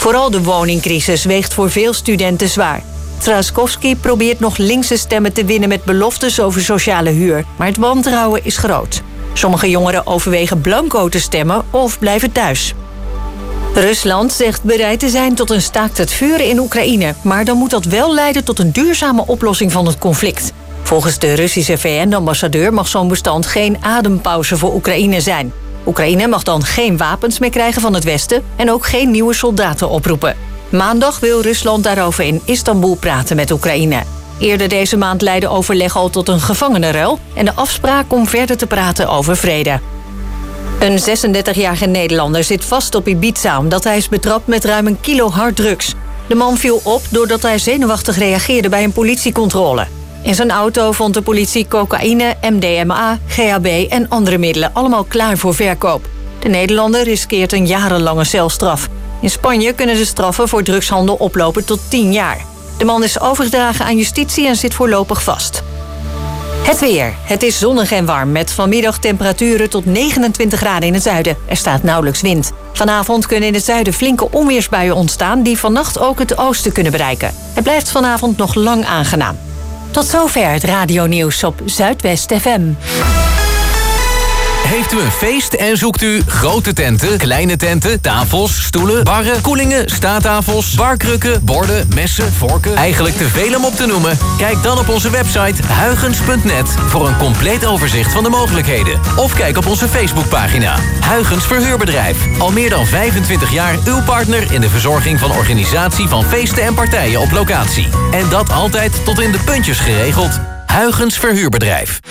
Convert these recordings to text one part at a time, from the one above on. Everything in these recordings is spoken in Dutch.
Vooral de woningcrisis weegt voor veel studenten zwaar. Trzaskowski probeert nog linkse stemmen te winnen met beloftes over sociale huur. Maar het wantrouwen is groot. Sommige jongeren overwegen blanco te stemmen of blijven thuis. Rusland zegt bereid te zijn tot een staakt het vuren in Oekraïne. Maar dan moet dat wel leiden tot een duurzame oplossing van het conflict. Volgens de Russische VN-ambassadeur mag zo'n bestand geen adempauze voor Oekraïne zijn. Oekraïne mag dan geen wapens meer krijgen van het Westen en ook geen nieuwe soldaten oproepen. Maandag wil Rusland daarover in Istanbul praten met Oekraïne. Eerder deze maand leidde overleg al tot een gevangenenruil en de afspraak om verder te praten over vrede. Een 36-jarige Nederlander zit vast op Ibiza omdat hij is betrapt met ruim 1 kilo harddrugs. De man viel op doordat hij zenuwachtig reageerde bij een politiecontrole. In zijn auto vond de politie cocaïne, MDMA, GHB en andere middelen, allemaal klaar voor verkoop. De Nederlander riskeert een jarenlange celstraf. In Spanje kunnen de straffen voor drugshandel oplopen tot 10 jaar. De man is overgedragen aan justitie en zit voorlopig vast. Het weer. Het is zonnig en warm met vanmiddag temperaturen tot 29 graden in het zuiden. Er staat nauwelijks wind. Vanavond kunnen in het zuiden flinke onweersbuien ontstaan die vannacht ook het oosten kunnen bereiken. Het blijft vanavond nog lang aangenaam. Tot zover het radionieuws op Zuidwest FM. Heeft u een feest en zoekt u grote tenten, kleine tenten, tafels, stoelen, barren, koelingen, staattafels, barkrukken, borden, messen, vorken? Eigenlijk te veel om op te noemen? Kijk dan op onze website huygens.net voor een compleet overzicht van de mogelijkheden. Of kijk op onze Facebookpagina. Huygens Verhuurbedrijf. Al meer dan 25 jaar uw partner in de verzorging van organisatie van feesten en partijen op locatie. En dat altijd tot in de puntjes geregeld. Huygens Verhuurbedrijf.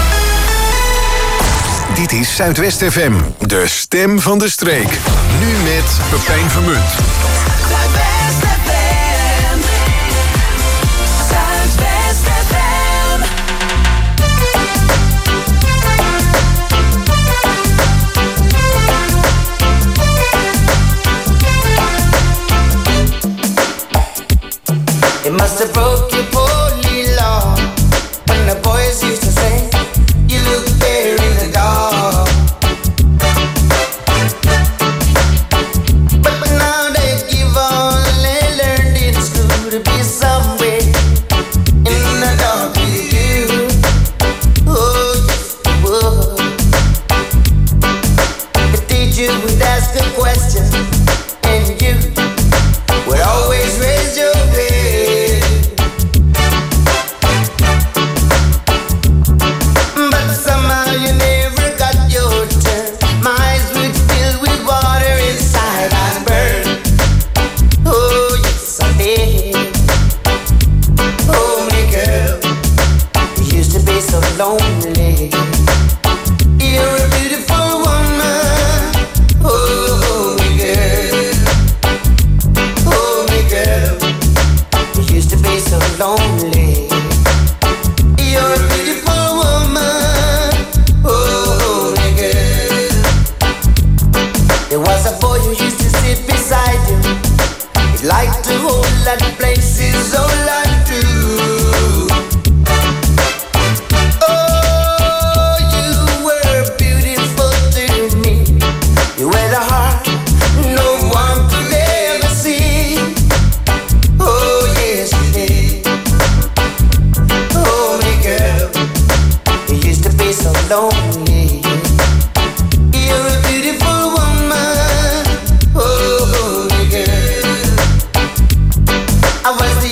Dit is Zuidwest FM, de stem van de streek. Nu met Pepijn Vermunt. Zuidwest FM. Zuidwest FM. It must have broke your poorly law. When the boys used to say, you look there in the dark. But now they give all they learned in school to be somewhere in the dark with you. Oh, yes, it would. The teacher would ask a question, and you would always raise your head. But somehow you never got your turn. My eyes would fill with water inside and burn. Oh, yes, I did. Oh, my girl, you used to be so lonely. You're a beautiful woman. Oh, my girl. Oh, my girl, you used to be so lonely. You're a beautiful woman. Oh, my girl. There was a boy who used to sit beside you. He'd like to hold that places all I do. Oh, you were beautiful to me. You had a heart no one could ever see. Oh, yes, you did. Oh, my girl, you used to be so lonely. You're a beautiful woman. Oh, my girl, I was the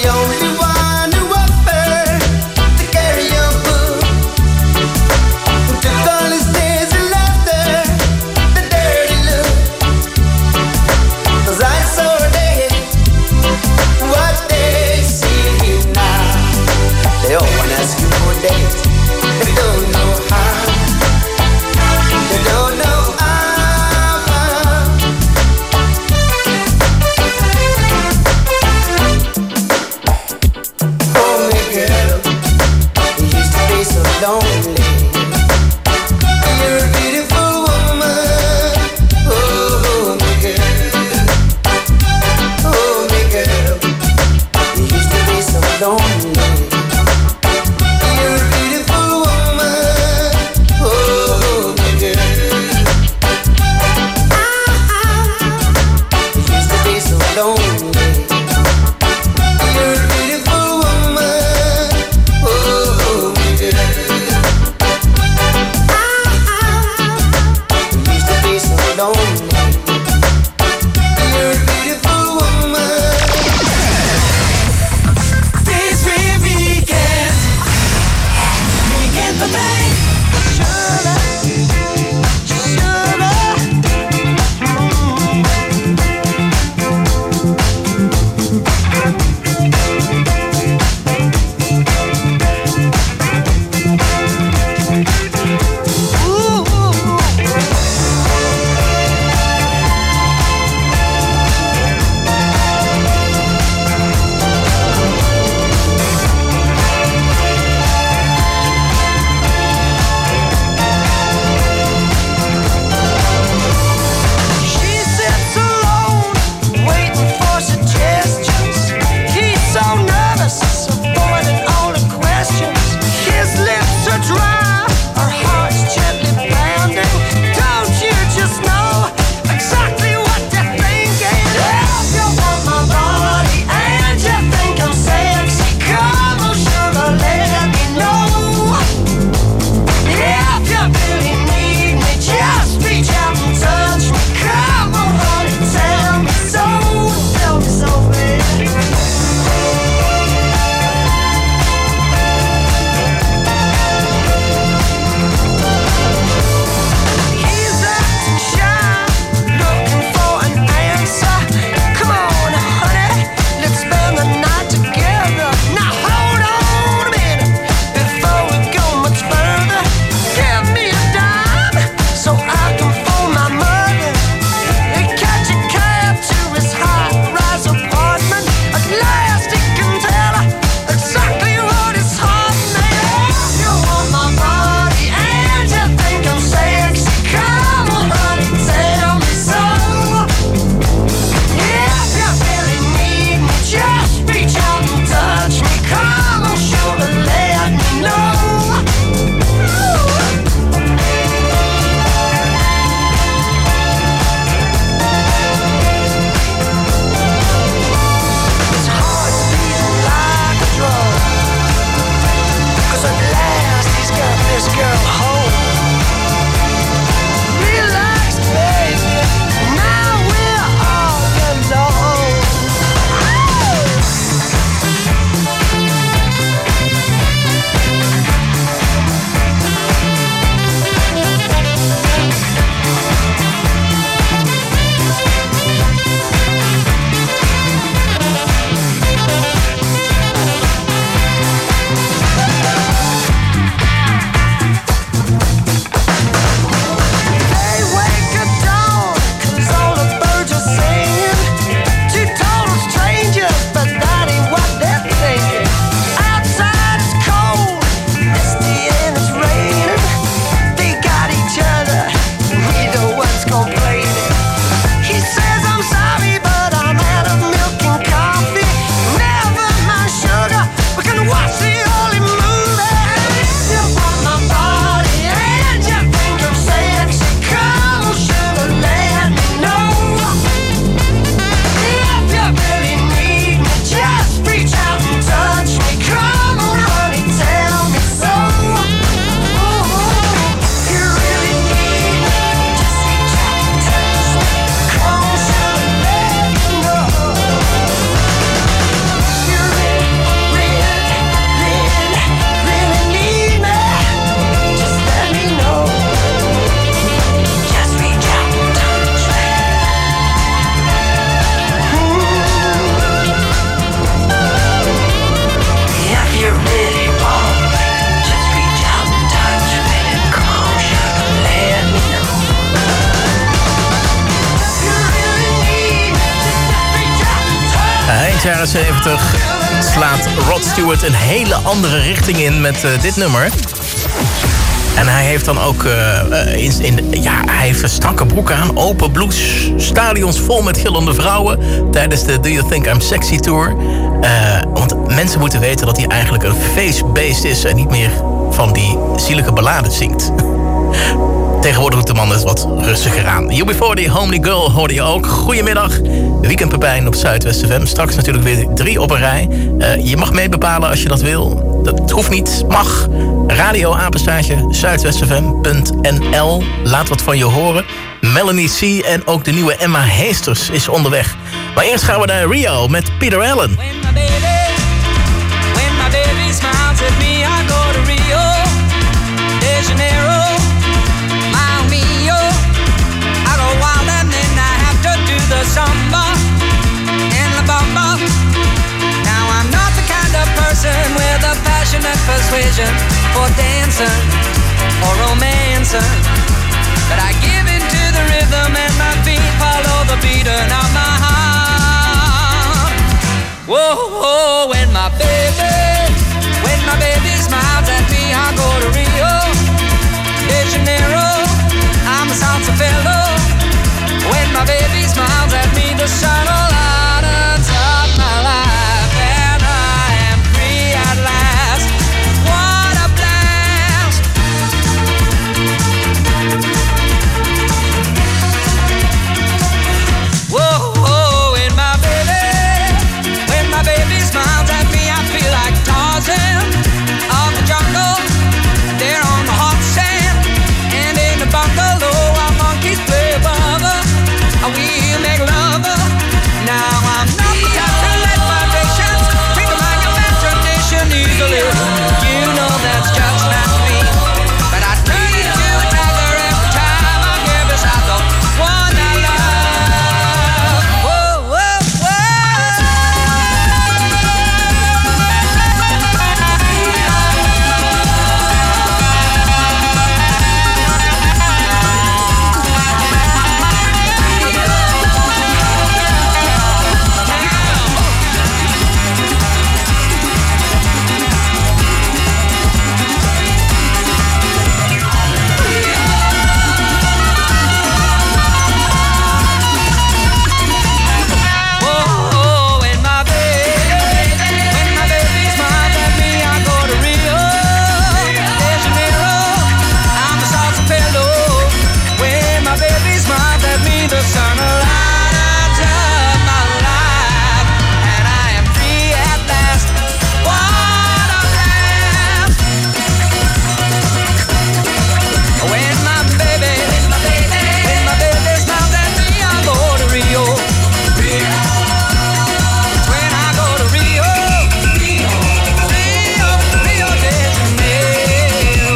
lonely. You're a beautiful woman. Oh, yeah. You used to be so lonely. You're a beautiful woman. This weekend the bank. Jaren 70 slaat Rod Stewart een hele andere richting in met dit nummer. En hij heeft dan ook hij heeft een strakke broek aan, open blouses, stadions vol met gillende vrouwen tijdens de Do You Think I'm Sexy Tour. Want mensen moeten weten dat hij eigenlijk een feestbeest is en niet meer van die zielige ballades zingt. Tegenwoordig doet de man het wat rustiger aan. UB40, Homely Girl hoorde je ook. Goedemiddag, Weekend Pepijn op Zuidwest FM. Straks natuurlijk weer 3 op een rij. Je mag meebepalen als je dat wil. Dat hoeft niet, mag. Radio apenstaartje zuidwestfm.nl. Laat wat van je horen. Melanie C. en ook de nieuwe Emma Heesters is onderweg. Maar eerst gaan we naar Rio met Peter Allen. When my baby smiles at me, I go to Rio de Janeiro, Mile Mio. I go wild and then I have to do the samba and la bamba. Now I'm not the kind of person with a passionate persuasion for dancing or romancing, but I give in to the rhythm and my feet follow the beating of my heart. Whoa, whoa, when my baby smiles at me, I go to Rio de Janeiro. I'm a salsa fellow. When my baby smiles at me, the sun will light up my life, and I am free at last. What a blast! Whoa, whoa, when my baby smiles at me, I feel like Tarzan of the jungle. There on the hot sand, and in the bungalow, our monkeys play bugger. We'll make love. Now I'm not the type to let my patience treat them like a bad tradition easily. You know that's just not me. But I treat you better every time I get beside the one I love. Whoa, whoa, the sun lights up my life, and I am free at last. What a blast! When my baby smiles at me, I go to Rio. When I go to Rio de Janeiro.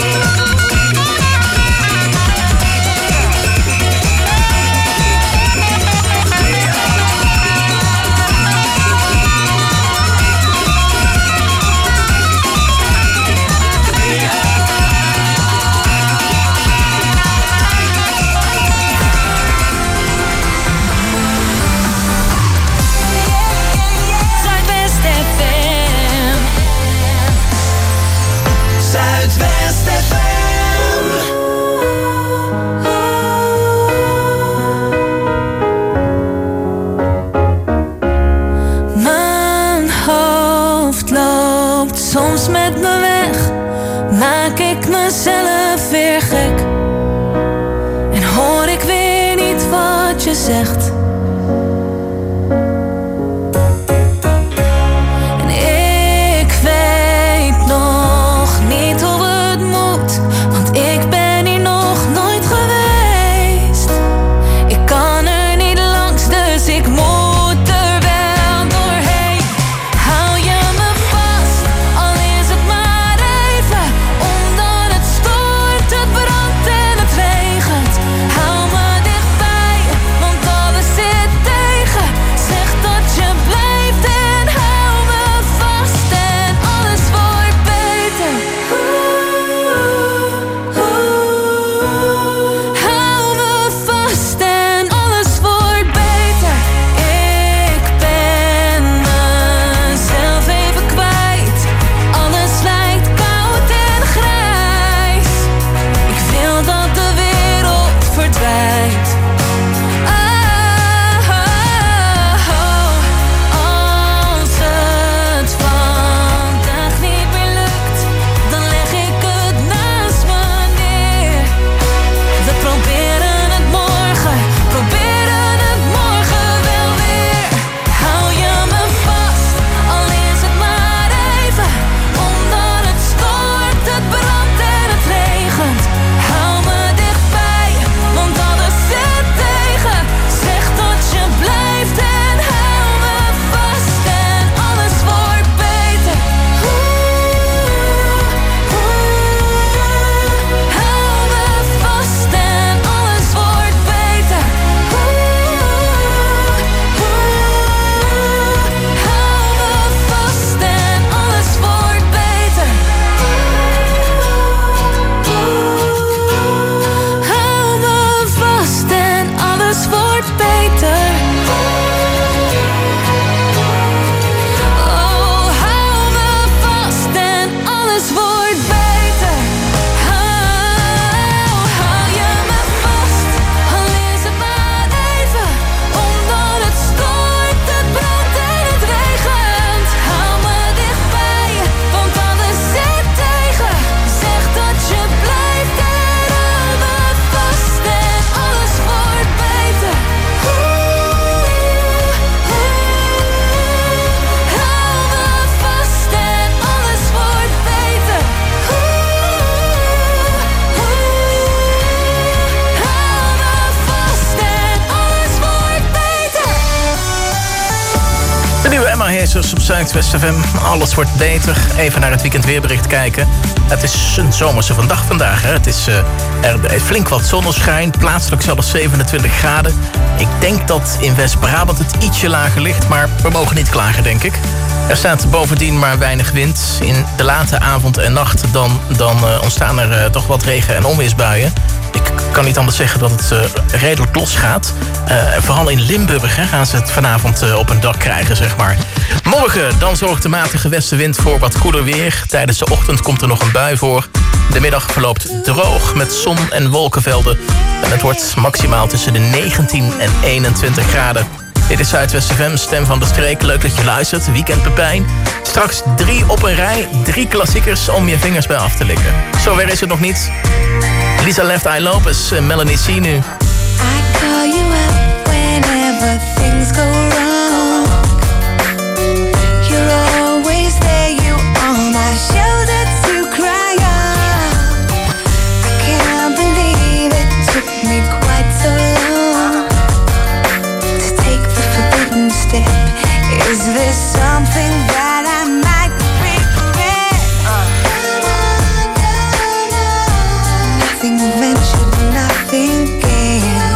Zuidwest FM. Zuidwest FM. Mijn hoofd loopt soms met me weg. Maak ik mezelf weer gek. En hoor ik weer niet wat je zegt. En ik weet nog niet hoe het moet, want ik ben hier nog nooit geweest. Ik kan er niet langs, dus ik moet er wel doorheen. Hou je me vast, al is het maar even, omdat het stoort, het brandt en het regent. Hou me dichtbij, want alles nieuwe Emma Heesers op Zuidwest FM. Alles wordt beter. Even naar het weekendweerbericht kijken. Het is een zomerse vandaag vandaag. Hè. Het is flink wat zonneschijn. Plaatselijk zelfs 27 graden. Ik denk dat in West-Brabant het ietsje lager ligt. Maar we mogen niet klagen, denk ik. Er staat bovendien maar weinig wind. In de late avond en nacht dan ontstaan er toch wat regen- en onweersbuien. Ik kan niet anders zeggen dat het redelijk losgaat. Vooral in Limburg gaan ze het vanavond op een dak krijgen, zeg maar. Morgen dan zorgt de matige westenwind voor wat koeler weer. Tijdens de ochtend komt er nog een bui voor. De middag verloopt droog met zon en wolkenvelden. En het wordt maximaal tussen de 19 en 21 graden. Dit is Zuidwest FM, Stem van de Streek. Leuk dat je luistert, Weekend Pepijn. Straks 3 op een rij, 3 klassiekers om je vingers bij af te likken. Zover is het nog niet. Lisa Left Eye Lopez en Melanie C nu. I call you up whenever things go wrong. You're always there, you on my shoulder to cry on. I can't believe it took me quite so long to take the forbidden step. Is there something that I might regret? Nothing ventured, nothing gained.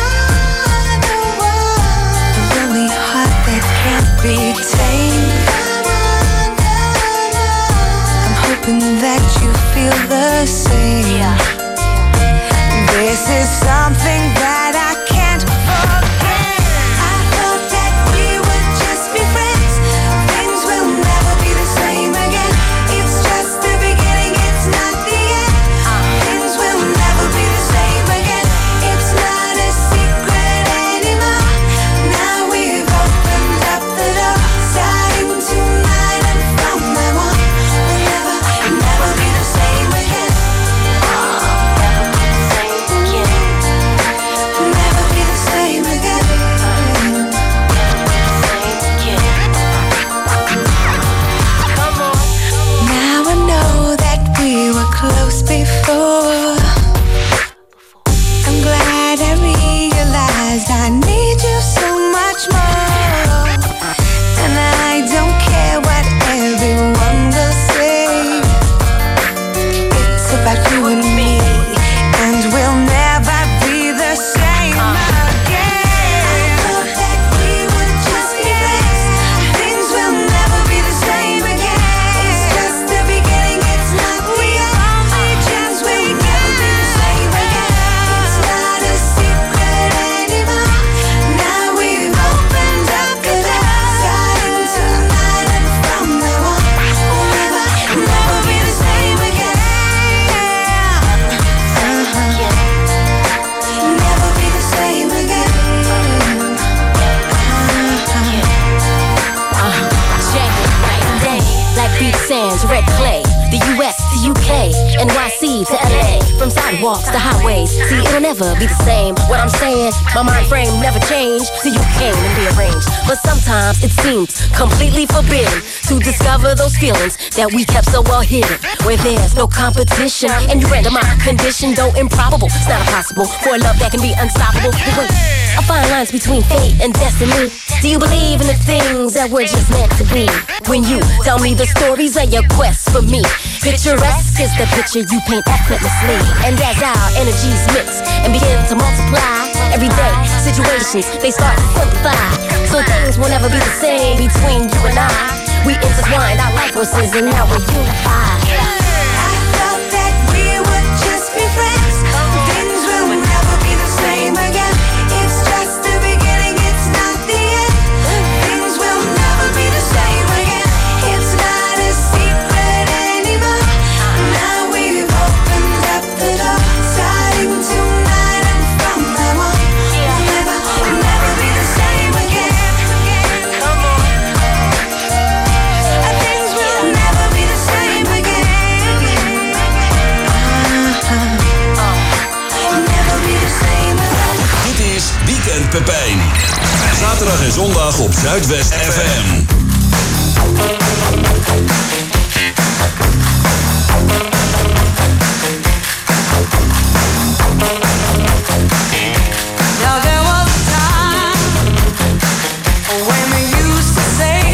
A lonely heart that can't be tamed. I'm hoping that you feel the same. This is something that I can't forget. I thought that we would just be friends. Things will never be the same again. It's just the beginning, it's not the end. Things will never be the same again. It's not a secret anymore. Now we've opened up the door. Starting tonight and from now on, we'll never be the same again. Never be the same again. Now I know that we were close before. I'm glad I realized I need you so much more. And I don't care what everyone will say. It's about you and me, and we'll never be the same again. I thought that we would just be friends. Things will never be the same again. It's just the beginning, it's not the only chance. We'll never be the same again. It's not a secret anymore. Now we've opened up the door. Starting tonight and from now on, we'll never be the same again. Never be the same again. Check it, night and day. Black beach sands, red clay. The US to UK, NYC to LA. From sidewalks to highways. See, it'll never be the same. What I'm saying, my mind frame never changed till you came and rearranged. But sometimes it seems completely forbidden to discover those feelings that we kept so well hidden. Where there's no competition and you render my condition, though improbable. It's not impossible for a love that can be unstoppable. But wait, I find lines between fate and destiny. Do you believe in the things that were just meant to be? When you tell me the stories of your quest for me, picturesque is the picture you paint effortlessly. And as our energies mix and begin to multiply, everyday situations, they start to simplify. So things will never be the same between you and I. We intertwined our life forces and now we're unified. I thought that we would just be friends. Things will never be the same again. It's just the beginning, it's not the end. Things will never be the same again. It's not a secret anymore. Now we've opened up the door. Starting tonight and from now on, we'll never be the same again. Come on. Things will never be the same again. Never be the same again. Dit is Weekend Pepijn. Zaterdag en zondag op Zuidwest FM. Now there was a time when we used to say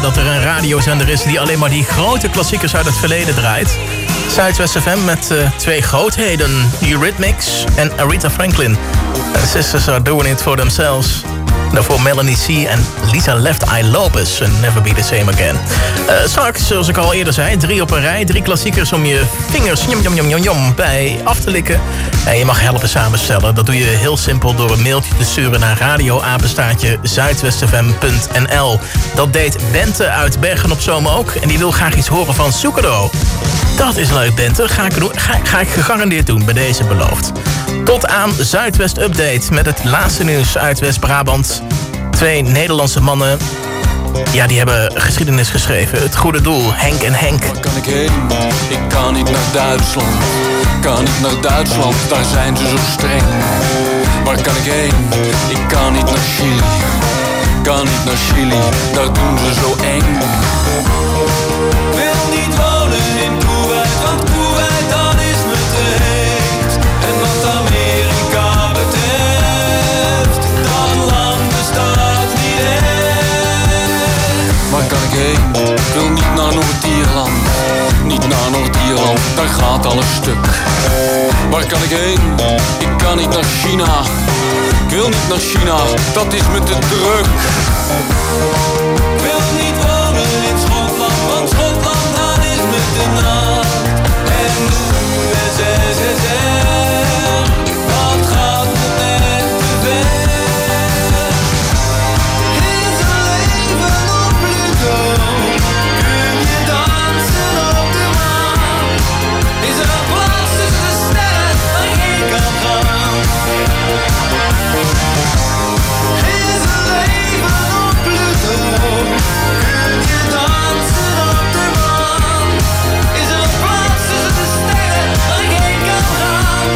dat er een radiozender is die alleen maar die grote klassiekers uit het verleden draait. Zuidwest FM met twee grootheden, Eurythmics en Aretha Franklin. The sisters are doing it for themselves. Daarvoor Melanie C. en Lisa Left Eye Lopez en Never Be The Same Again. Straks, zoals ik al eerder zei, 3 op een rij. 3 klassiekers om je vingers bij af te likken. En je mag helpen samenstellen. Dat doe je heel simpel door een mailtje te sturen naar radioapenstaartje zuidwestfm.nl. Dat deed Bente uit Bergen op Zoom ook. En die wil graag iets horen van Soekado. Dat is leuk, Bente. Ga ik gegarandeerd doen, bij deze beloofd. Tot aan Zuidwest Update met het laatste nieuws uit West-Brabant. 2 Nederlandse mannen, ja, die hebben geschiedenis geschreven. Het goede doel, Henk en Henk. Waar kan ik heen? Ik kan niet naar Duitsland. Kan niet naar Duitsland, daar zijn ze zo streng. Waar kan ik heen? Ik kan niet naar Chili. Kan niet naar Chili, daar doen ze zo eng. Wil niet wonen in Kuwait, want Kuwait dat is me te heet. En wat Amerika betreft, dat land bestaat niet echt. Waar kan ik heen? Ik wil niet naar Noord-Ierland. Niet naar Noord-Ierland, daar gaat alles stuk. Waar kan ik heen? Ik kan niet naar China. Ik wil niet naar China, dat is me te druk. Ik wil niet wonen in Schotland, want Schotland dat is me te nat. En de USSR, dat gaat me net te ver. Is er leven op Pluto? Kun je dansen op de maan? Is er plaats tussen de sterren waar ik heen kan gaan? Is er leven op Pluto? Kun je dansen op de maan? Is er plaats tussen de sterren waar ik heen kan gaan?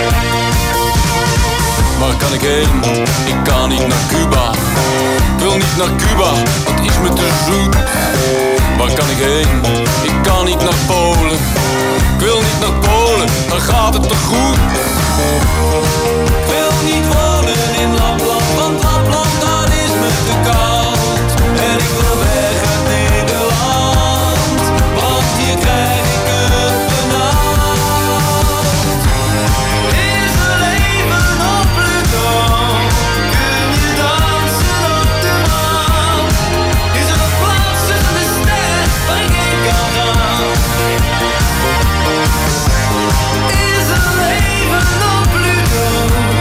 Waar kan ik heen? Ik kan niet naar Cuba. Ik wil niet naar Cuba, dat is me te zoet. Waar kan ik heen? Ik kan niet naar Polen. Ik wil niet naar Polen, dan gaat het te goed. Ik wil niet wonen in Lapland, want Lapland dat is me te koud. En ik wil weg uit Nederland, want hier krijg ik het benauwd. Is er leven op Pluto? Kun je dansen op de maan? Is er een plaats tussen de sterren waar ik heen kan gaan? Is er leven op Pluto?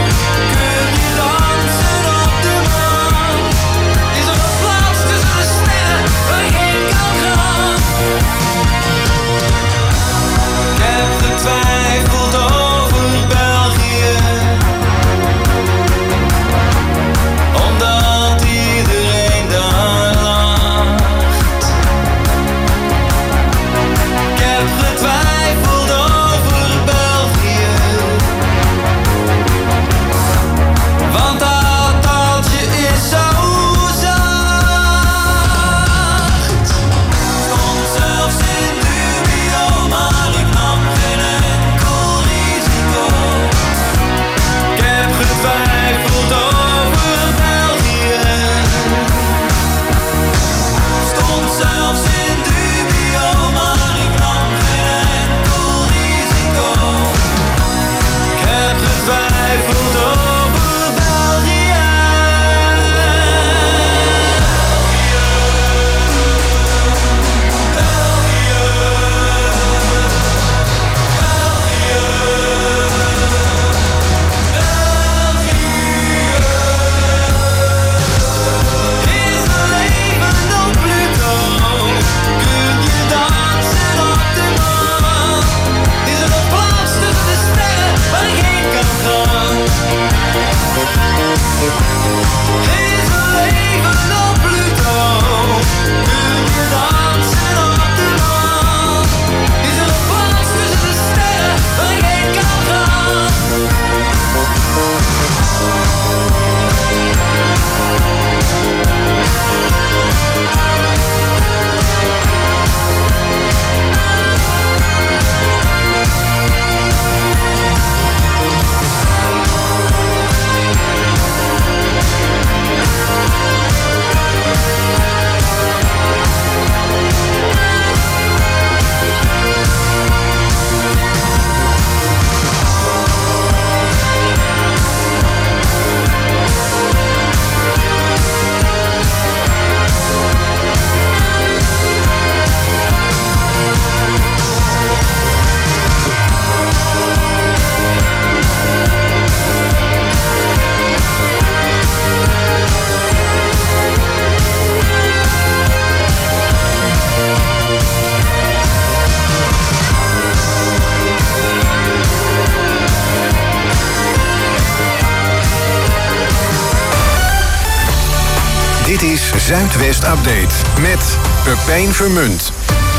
Dit is Zuidwest Update met Pepijn Vermunt.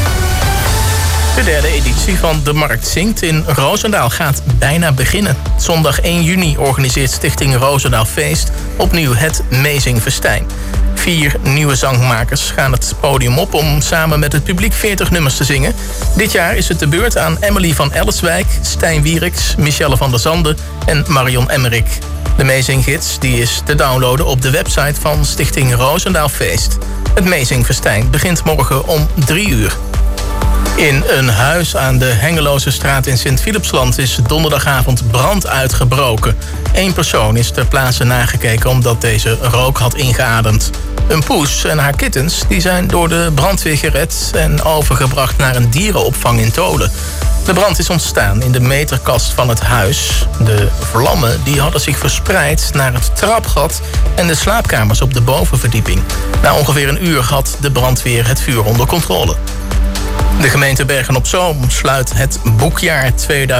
De derde editie van De Markt Zingt in Roosendaal gaat bijna beginnen. Zondag 1 juni organiseert Stichting Roosendaal Feest opnieuw het Amazing Festijn. 4 nieuwe zangmakers gaan het podium op om samen met het publiek 40 nummers te zingen. Dit jaar is het de beurt aan Emily van Ellerswijk, Stijn Wieriks, Michelle van der Zanden en Marion Emmerik. De Amazing Gids die is te downloaden op de website van Stichting Roosendaal Feest. Het Amazing Festijn begint morgen om 3 uur. In een huis aan de Hengeloze straat in Sint-Philipsland is donderdagavond brand uitgebroken. 1 persoon is ter plaatse nagekeken omdat deze rook had ingeademd. Een poes en haar kittens die zijn door de brandweer gered en overgebracht naar een dierenopvang in Tolen. De brand is ontstaan in de meterkast van het huis. De vlammen die hadden zich verspreid naar het trapgat en de slaapkamers op de bovenverdieping. Na ongeveer een uur had de brandweer het vuur onder controle. De gemeente Bergen-op-Zoom sluit het boekjaar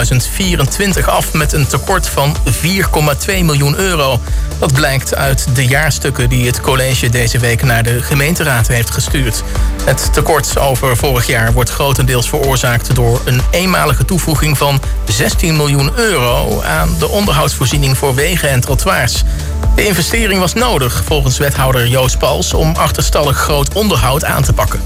2024 af met een tekort van 4,2 miljoen euro. Dat blijkt uit de jaarstukken die het college deze week naar de gemeenteraad heeft gestuurd. Het tekort over vorig jaar wordt grotendeels veroorzaakt door een eenmalige toevoeging van 16 miljoen euro aan de onderhoudsvoorziening voor wegen en trottoirs. De investering was nodig volgens wethouder Joost Pals om achterstallig groot onderhoud aan te pakken.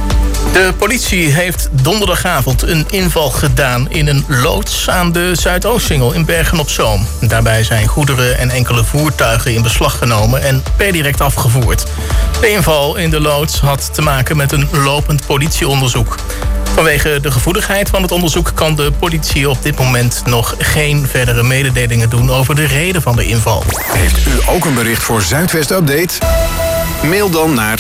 De politie heeft donderdagavond een inval gedaan in een loods aan de Zuidoostsingel in Bergen-op-Zoom. Daarbij zijn goederen en enkele voertuigen in beslag genomen en per direct afgevoerd. De inval in de loods had te maken met een lopend politieonderzoek. Vanwege de gevoeligheid van het onderzoek kan de politie op dit moment nog geen verdere mededelingen doen over de reden van de inval. Heeft u ook een bericht voor Zuidwest Update? Mail dan naar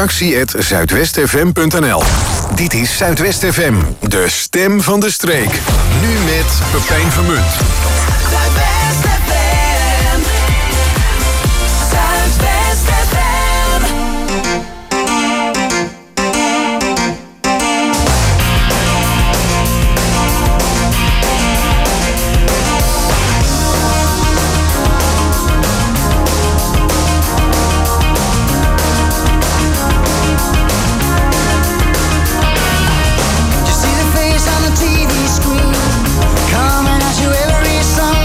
redactie@zuidwestfm.nl. Dit is Zuidwest FM, de stem van de streek. Nu met Pepijn Vermunt. Zuidwest FM. Zuidwest FM. TV screen coming at you every Sunday.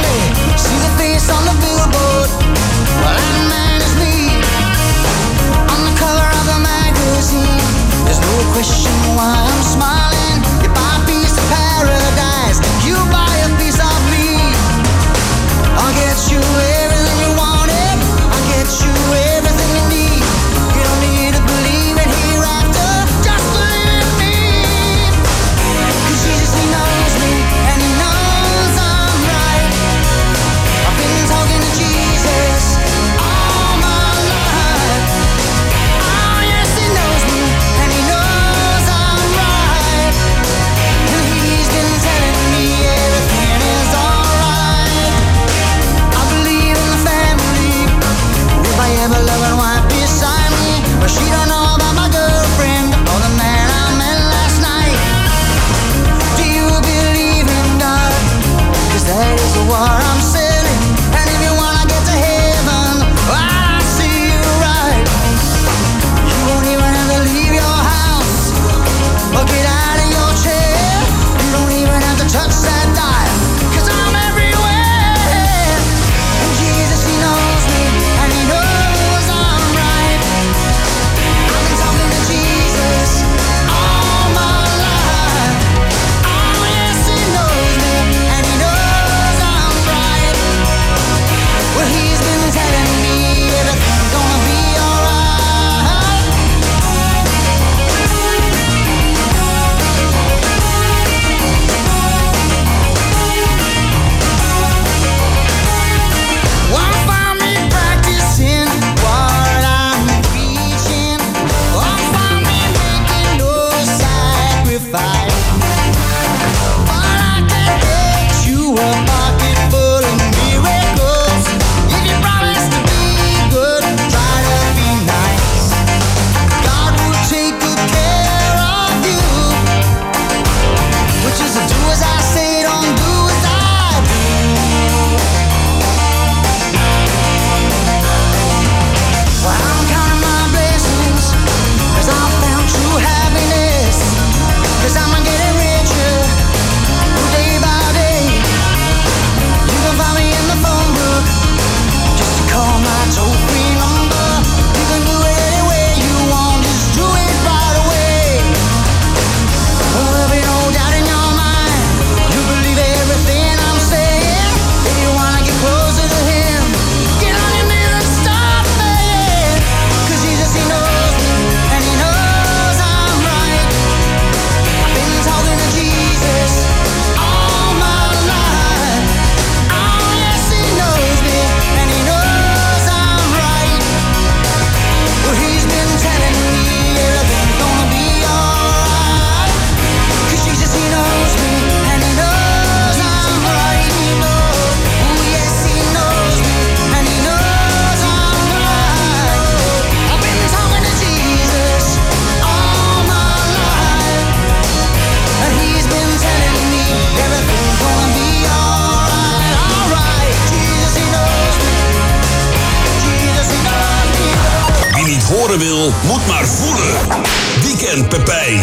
horen wil, moet maar voelen. Weekend Pepijn.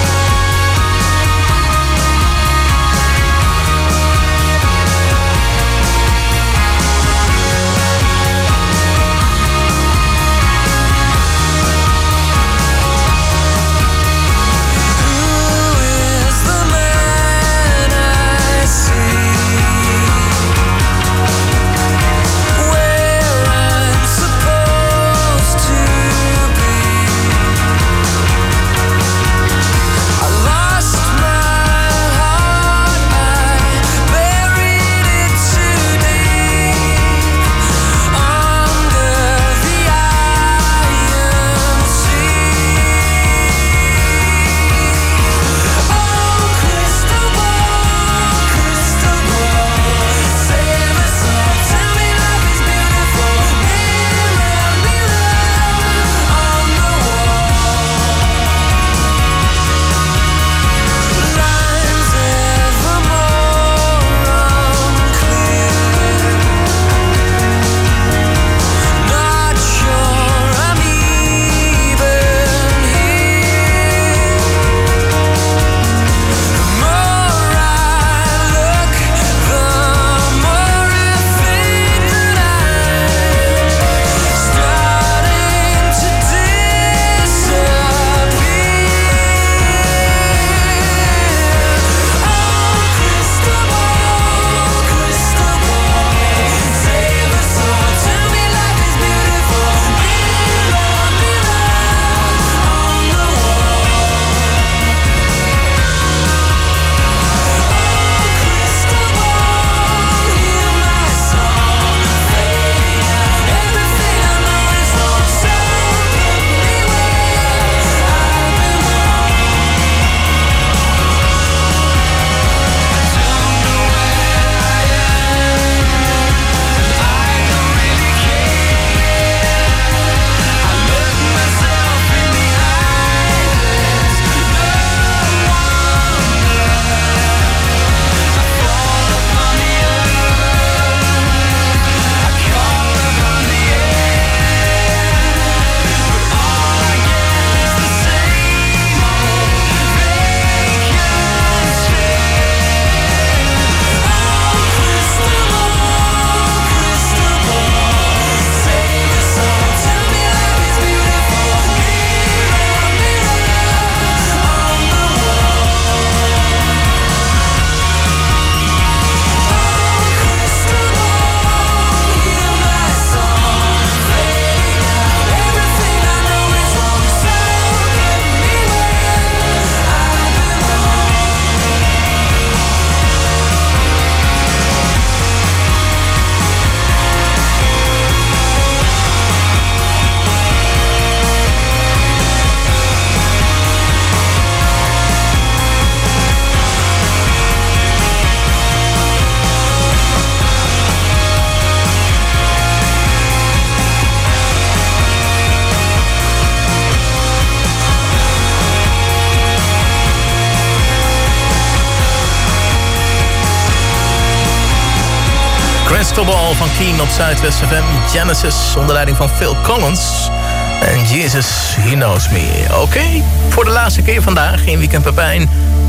Crystal Ball van Keen op Zuidwest FM. Genesis onder leiding van Phil Collins. En Jesus, He Knows Me. Oké, voor de laatste keer vandaag in Weekend Pepijn.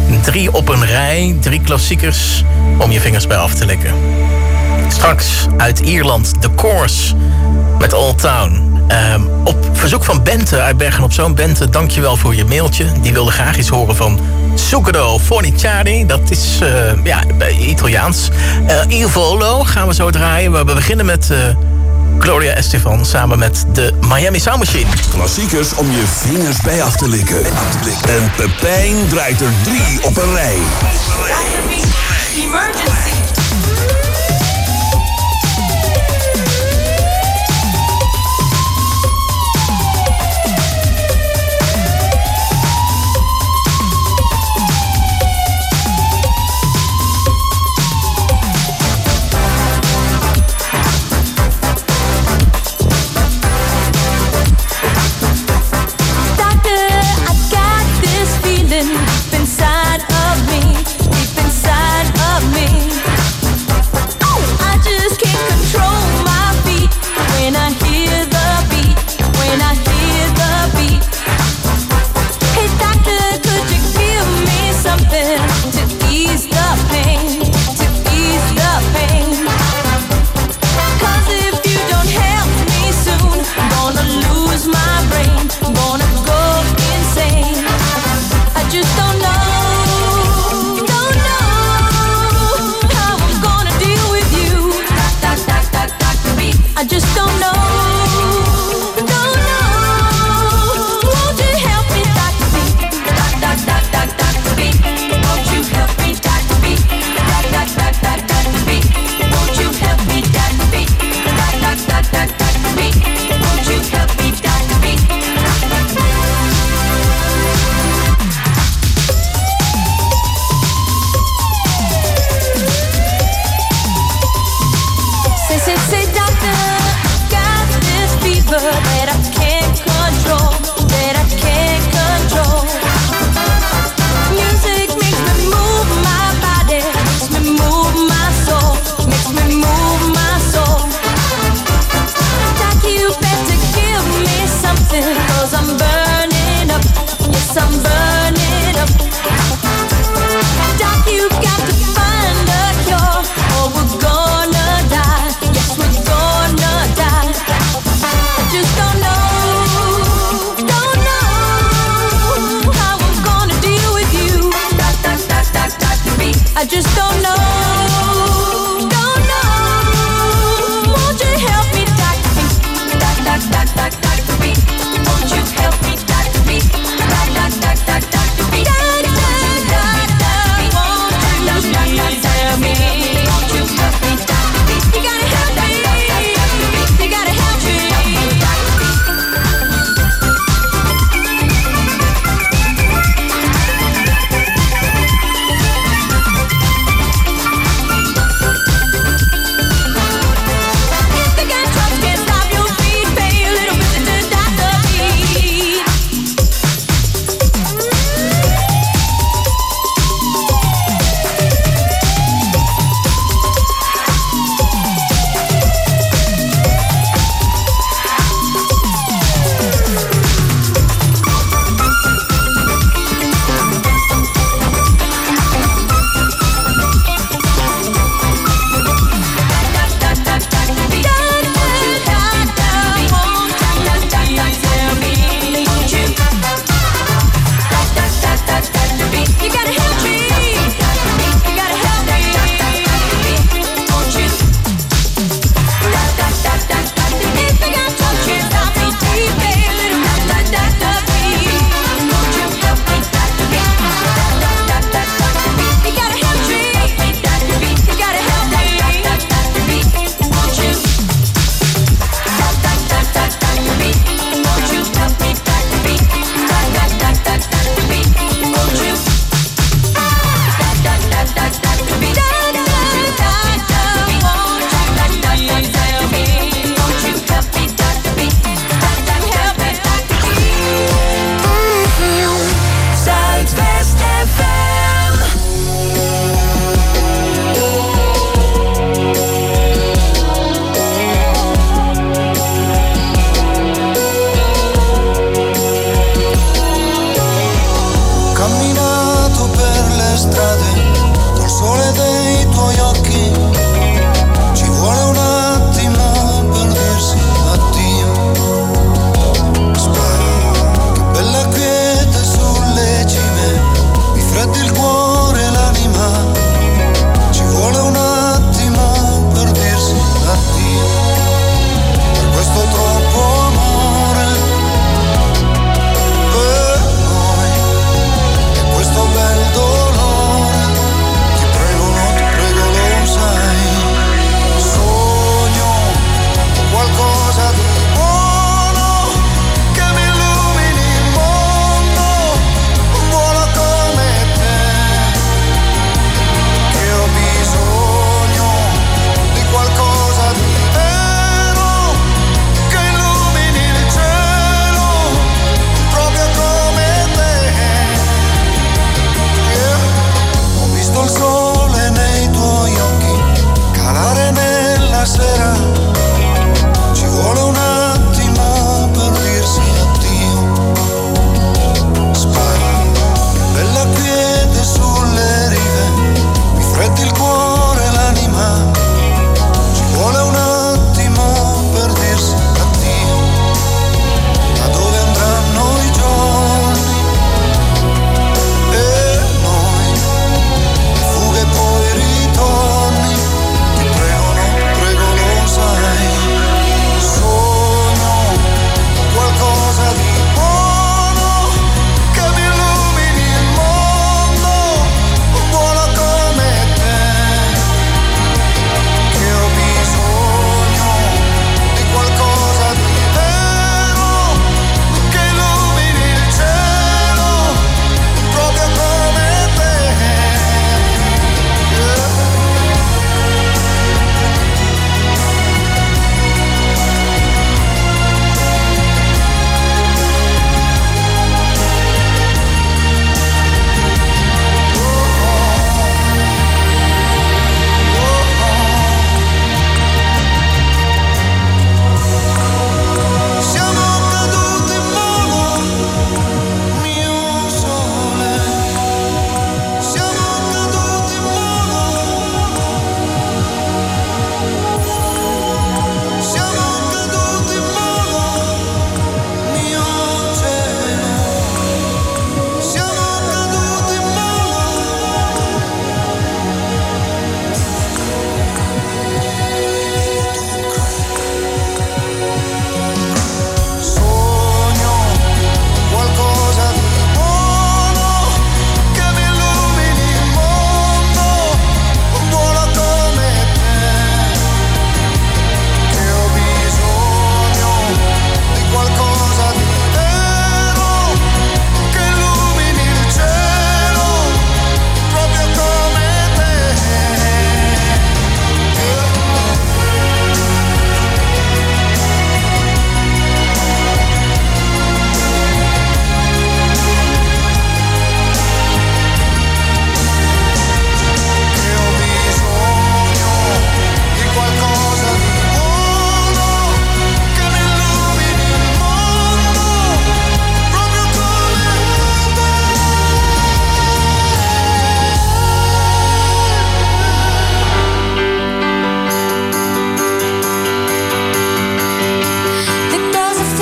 3 op een rij, 3 klassiekers om je vingers bij af te likken. Straks uit Ierland, The Course met Old Town. Op verzoek van Bente uit Bergen-op-Zoom. Bente, dankjewel voor je mailtje. Die wilde graag iets horen van Zucchero Forniciari. Dat is Italiaans. Il Volo gaan we zo draaien. We beginnen met Gloria Estefan samen met de Miami Sound Machine. Klassiekers om je vingers bij af te likken. En Pepijn draait er 3 op een rij. Emergency. Inside of me, deep inside of me. I just don't know. Don't know. Won't you help me, Dr. B? Dr. B. Won't you help me, Dr. B? Dr. B. Won't you help me, Dr. B? Dr. B. Won't you help me, Dr. B? Say, doctor, got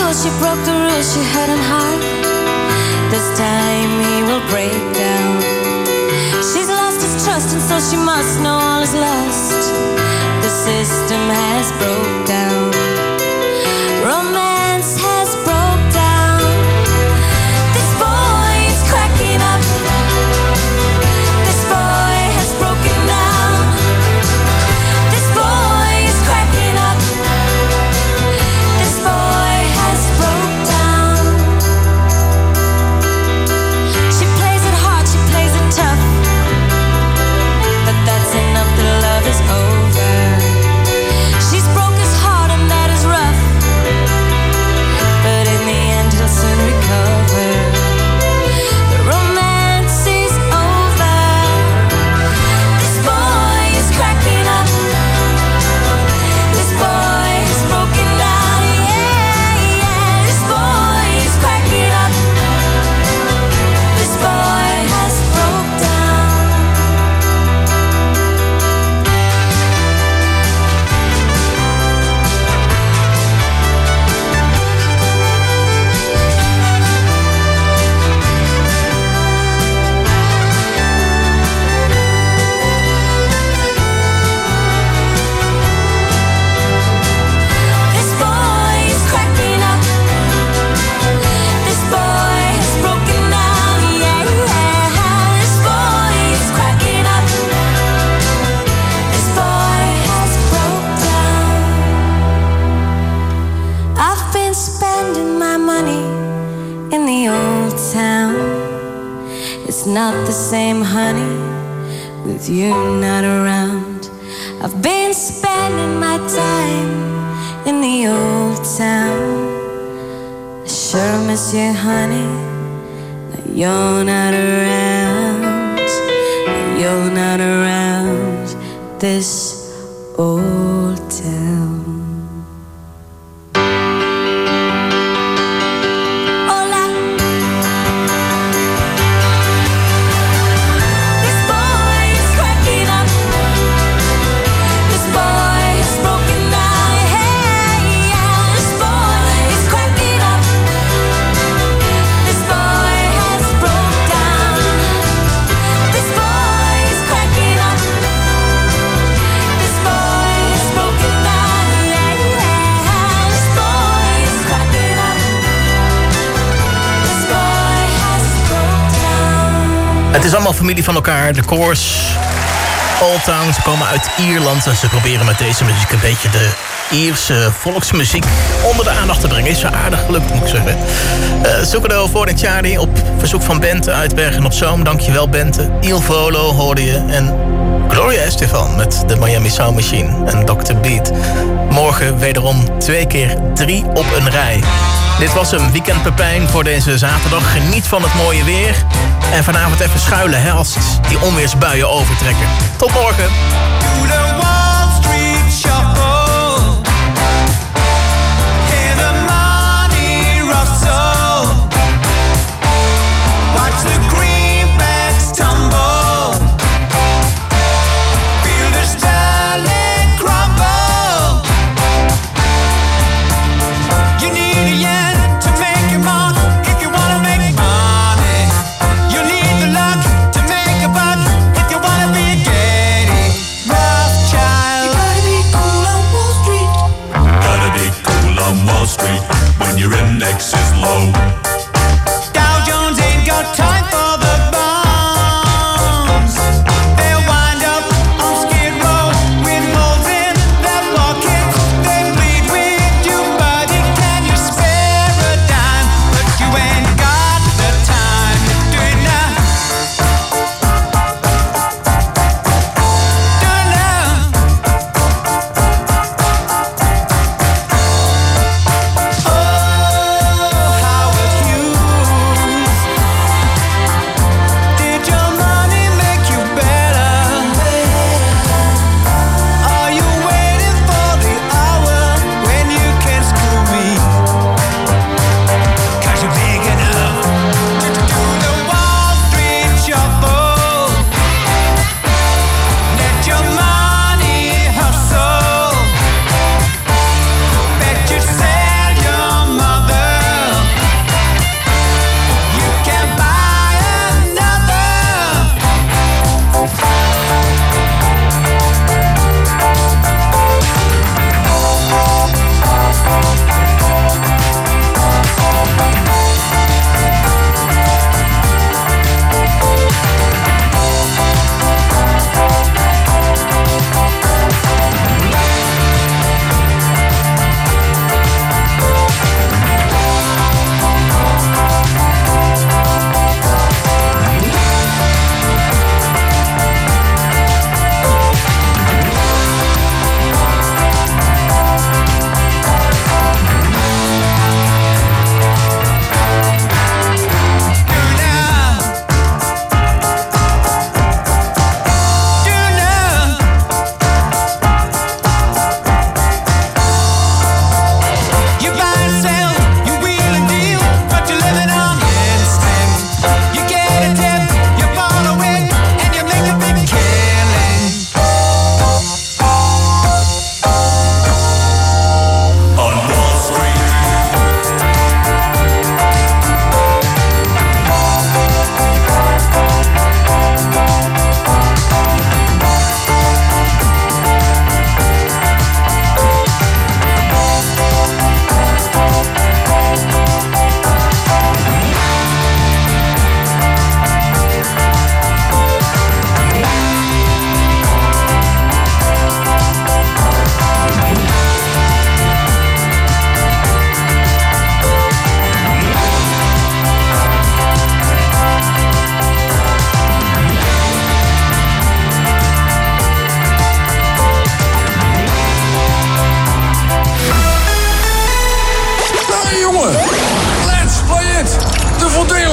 know she broke the rules, she had him hard. This time he will break down. She's lost his trust and so she must know all is lost. The system has broke down. Romance has broke down. This boy is cracking up. This boy has broken down. This boy is cracking up. This boy has broke down. She plays it hard, she plays it tough, but that's enough, the love is over. She's broke his heart and that is rough, but in the end he'll soon recover. The romance is over. This boy is cracking up. This boy is broken down. Yeah, yeah. This boy is cracking up. This boy has broke down. This boy is cracking up. This boy has broken down. Yeah, yeah. This boy is cracking up. This boy has broke down. I've been spending my money in the old town. It's not the same, honey, with you not around. I've been spending my time in the old town. I sure miss you, honey, but you're not around. You're not around this old town. Hola. This boy is cracking up. This boy is broken down. Hey, yeah. This boy is cracking up. This boy has broke down. This boy is cracking up. This boy is broken down. Yeah, yeah. This boy is cracking up. This boy has broke down. Het is allemaal familie van elkaar, de Coors. Old Town, ze komen uit Ierland en ze proberen met deze muziek een beetje de Ierse volksmuziek onder de aandacht te brengen. Is zo aardig gelukt, moet ik zeggen. Zoekero voor en Charlie op verzoek van Bente uit Bergen op Zoom. Dankjewel Bente. Il Volo hoorde je en Gloria Estefan met de Miami Sound Machine en Dr. Beat. Morgen wederom 2 keer 3 op een rij. Dit was een Weekend Pepijn voor deze zaterdag. Geniet van het mooie weer. En vanavond even schuilen, hè, als die onweersbuien overtrekken. Tot morgen. When your index is low, Dow Jones ain't got time for the bombs. They'll wind up on Skid Row with holes in their pockets. They bleed with you, buddy. Can you spare a dime? But you ain't got the time to do it now. Do it now. Howard Hughes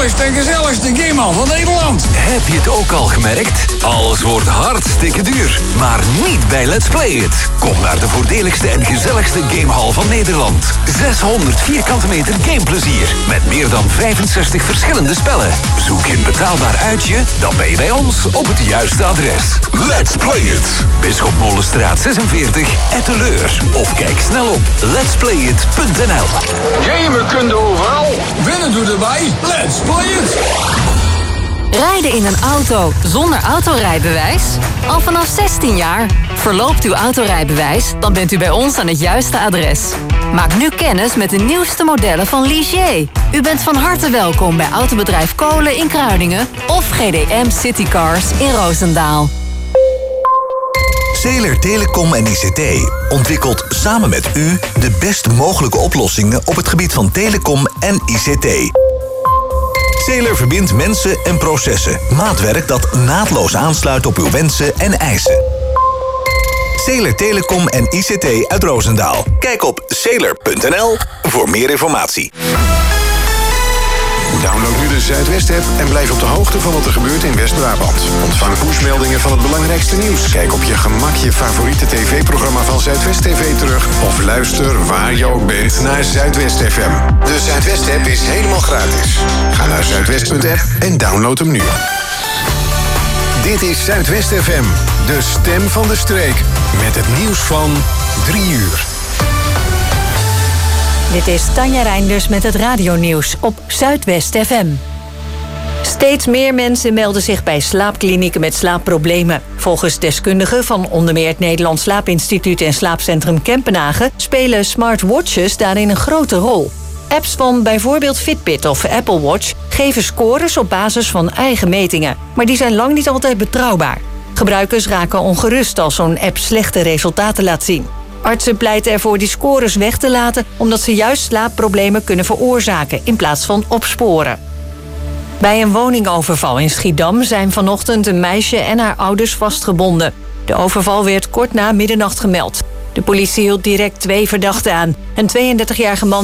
grootste en gezelligste gamehal van Nederland. Heb je het ook al gemerkt? Alles wordt hartstikke duur. Maar niet bij Let's Play It. Kom naar de voordeligste en gezelligste gamehal van Nederland. 600 vierkante meter gameplezier. Met meer dan 65 verschillende spellen. Zoek je een betaalbaar uitje? Dan ben je bij ons op het juiste adres. Let's Play It. Bisschopmolenstraat 46, Etteleur. Of kijk snel op letsplayit.nl. Gamen kunt overal. Winnen doet erbij. Let's Play It. Rijden in een auto zonder autorijbewijs? Al vanaf 16 jaar. Verloopt uw autorijbewijs, dan bent u bij ons aan het juiste adres. Maak nu kennis met de nieuwste modellen van Ligier. U bent van harte welkom bij Autobedrijf Kolen in Kruiningen of GDM Citycars in Roosendaal. Zeeler Telecom en ICT ontwikkelt samen met u de best mogelijke oplossingen op het gebied van telecom en ICT. Zeeler verbindt mensen en processen. Maatwerk dat naadloos aansluit op uw wensen en eisen. Zeeler Telecom en ICT uit Roosendaal. Kijk op zeeler.nl voor meer informatie. Download nu de Zuidwest-app en blijf op de hoogte van wat er gebeurt in West-Brabant. Ontvang pushmeldingen van het belangrijkste nieuws. Kijk op je gemak je favoriete tv-programma van Zuidwest TV terug. Of luister waar je ook bent naar Zuidwest FM. De Zuidwest-app is helemaal gratis. Ga naar zuidwest.app en download hem nu. Dit is Zuidwest FM, de stem van de streek. Met het nieuws van 3 uur. Dit is Tanja Reinders met het radionieuws op Zuidwest FM. Steeds meer mensen melden zich bij slaapklinieken met slaapproblemen. Volgens deskundigen van onder meer het Nederlands Slaapinstituut en Slaapcentrum Kempenhagen spelen smartwatches daarin een grote rol. Apps van bijvoorbeeld Fitbit of Apple Watch geven scores op basis van eigen metingen. Maar die zijn lang niet altijd betrouwbaar. Gebruikers raken ongerust als zo'n app slechte resultaten laat zien. Artsen pleiten ervoor die scores weg te laten omdat ze juist slaapproblemen kunnen veroorzaken in plaats van opsporen. Bij een woningoverval in Schiedam zijn vanochtend een meisje en haar ouders vastgebonden. De overval werd kort na middernacht gemeld. De politie hield direct 2 verdachten aan. Een 32-jarige man